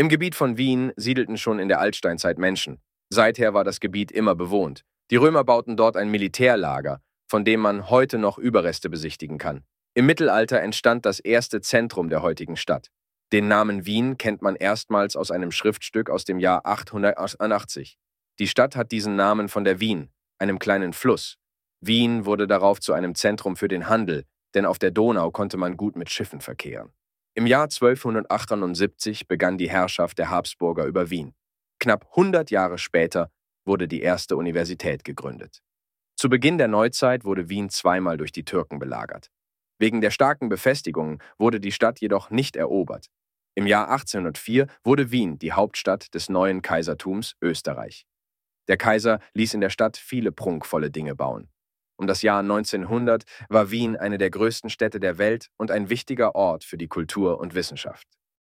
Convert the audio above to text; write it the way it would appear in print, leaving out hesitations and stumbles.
Im Gebiet von Wien siedelten schon in der Altsteinzeit Menschen. Seither war das Gebiet immer bewohnt. Die Römer bauten dort ein Militärlager, von dem man heute noch Überreste besichtigen kann. Im Mittelalter entstand das erste Zentrum der heutigen Stadt. Den Namen Wien kennt man erstmals aus einem Schriftstück aus dem Jahr 881. Die Stadt hat diesen Namen von der Wien, einem kleinen Fluss. Wien wurde darauf zu einem Zentrum für den Handel, denn auf der Donau konnte man gut mit Schiffen verkehren. Im Jahr 1278 begann die Herrschaft der Habsburger über Wien. Knapp 100 Jahre später wurde die erste Universität gegründet. Zu Beginn der Neuzeit wurde Wien zweimal durch die Türken belagert. Wegen der starken Befestigungen wurde die Stadt jedoch nicht erobert. Im Jahr 1804 wurde Wien die Hauptstadt des neuen Kaisertums Österreich. Der Kaiser ließ in der Stadt viele prunkvolle Dinge bauen. Um das Jahr 1900 war Wien eine der größten Städte der Welt und ein wichtiger Ort für die Kultur und Wissenschaft.